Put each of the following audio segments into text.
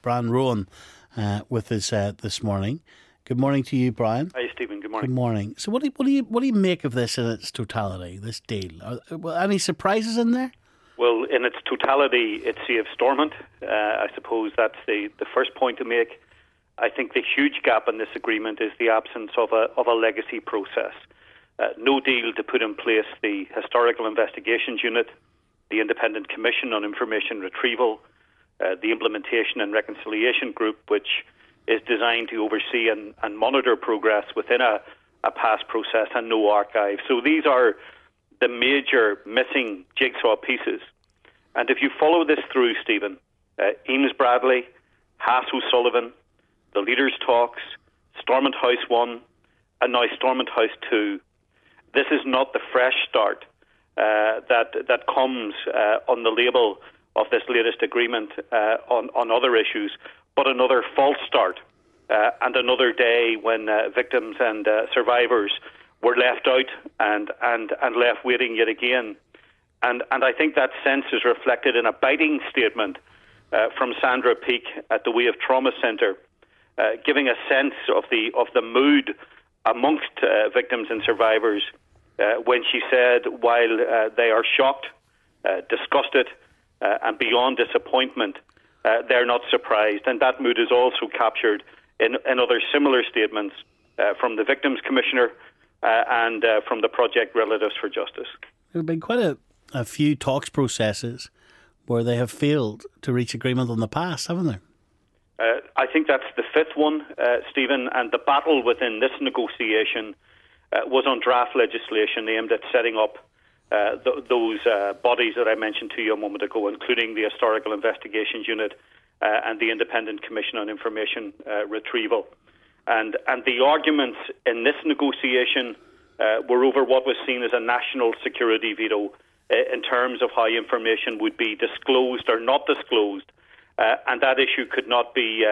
Brian Rowan with us this morning. Good morning to you, Brian. Hi, Stephen. Good morning. Good morning. So what do you make of this in its totality, this deal? Any surprises in there? Well, in its totality, it saves Stormont. I suppose that's the first point to make. I think the huge gap in this agreement is the absence of a legacy process. No deal to put in place the Historical Investigations Unit, the Independent Commission on Information Retrieval, the Implementation and Reconciliation Group, which is designed to oversee and monitor progress within a past process, and no archive. So these are the major missing jigsaw pieces. And if you follow this through, Stephen, Eames Bradley, Haas O'Sullivan, the Leaders' Talks, Stormont House 1, and now Stormont House 2, this is not the fresh start that comes on the label of this latest agreement on other issues, but another false start and another day when victims and survivors were left out and left waiting yet again. And I think that sense is reflected in a biting statement from Sandra Peake at the Way of Trauma Centre, giving a sense of the mood amongst victims and survivors when she said, while they are shocked, disgusted, and beyond disappointment, they're not surprised. And that mood is also captured in other similar statements from the Victims Commissioner and from the Project Relatives for Justice. There have been quite a few talks processes where they have failed to reach agreement on the past, haven't there? I think that's the fifth one, Stephen, and the battle within this negotiation was on draft legislation aimed at setting up those bodies that I mentioned to you a moment ago, including the Historical Investigations Unit and the Independent Commission on Information Retrieval. And the arguments in this negotiation were over what was seen as a national security veto in terms of how information would be disclosed or not disclosed. And that issue could not be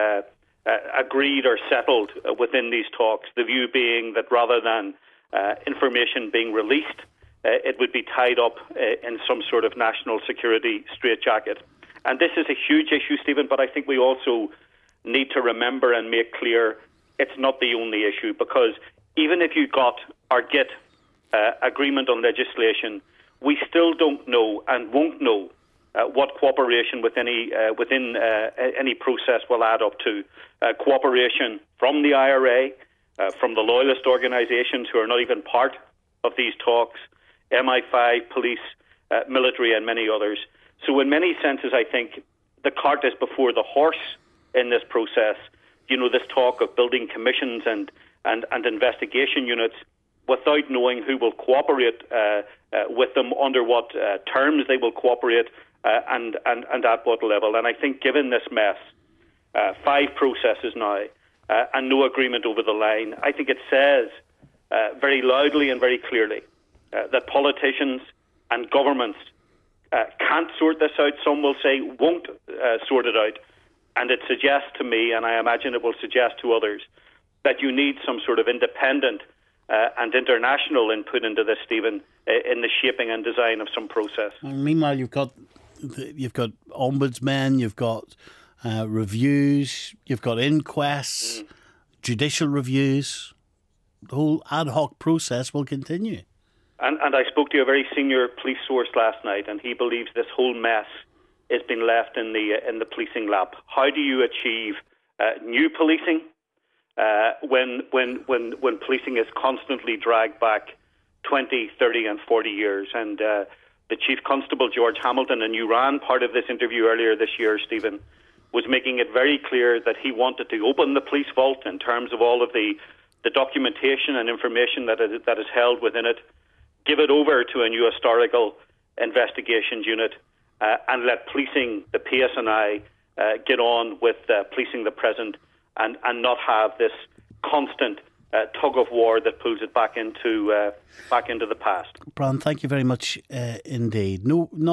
agreed or settled within these talks, the view being that rather than information being released, it would be tied up in some sort of national security straitjacket. And this is a huge issue, Stephen, but I think we also need to remember and make clear it's not the only issue, because even if you got or get agreement on legislation, we still don't know and won't know what cooperation within any process will add up to. Cooperation from the IRA, from the loyalist organisations who are not even part of these talks, MI5, police, military and many others. So in many senses, I think the cart is before the horse in this process. You know, this talk of building commissions and investigation units without knowing who will cooperate with them, under what terms they will cooperate, and at what level. And I think given this mess, 5 processes now, and no agreement over the line, I think it says very loudly and very clearly that politicians and governments can't sort this out. Some will say won't sort it out. And it suggests to me, and I imagine it will suggest to others, that you need some sort of independent and international input into this, Stephen, in the shaping and design of some process. And meanwhile, you've got ombudsmen, you've got reviews, you've got inquests, judicial reviews. The whole ad hoc process will continue. And I spoke to a very senior police source last night, and he believes this whole mess is being left in the policing lap. How do you achieve new policing when policing is constantly dragged back 20, 30 and 40 years? And the Chief Constable, George Hamilton, and you ran part of this interview earlier this year, Stephen, was making it very clear that he wanted to open the police vault in terms of all of the documentation and information that is held within it, give it over to a new historical investigations unit, and let policing, the PSNI, get on with policing the present and not have this constant tug of war that pulls it back into the past. Brian, thank you very much indeed.